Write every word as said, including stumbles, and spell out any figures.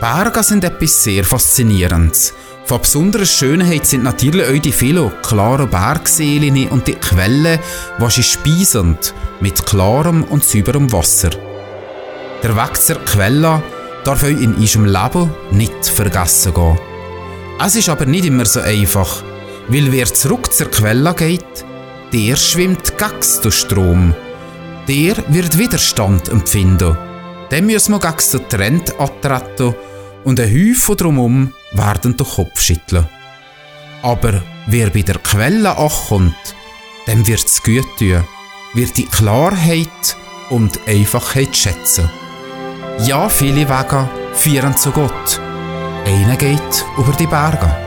Berge sind etwas sehr Faszinierendes. Von besonderer Schönheit sind natürlich auch die vielen klaren Bergseelen und die Quellen, die sie speisen, mit klarem und sauberem Wasser. Der Weg zur Quelle darf euch in eurem Leben nicht vergessen gehen. Es ist aber nicht immer so einfach, weil wer zurück zur Quelle geht, der schwimmt gegen den Strom. Der wird Widerstand empfinden. Dann muss man gegen den Trend antreten und ein Häufchen drumherum werden den Kopf schütteln. Aber wer bei der Quelle ankommt, dem wird es gut tun, wird die Klarheit und Einfachheit schätzen. Ja, viele Wege führen zu Gott. Einer geht über die Berge.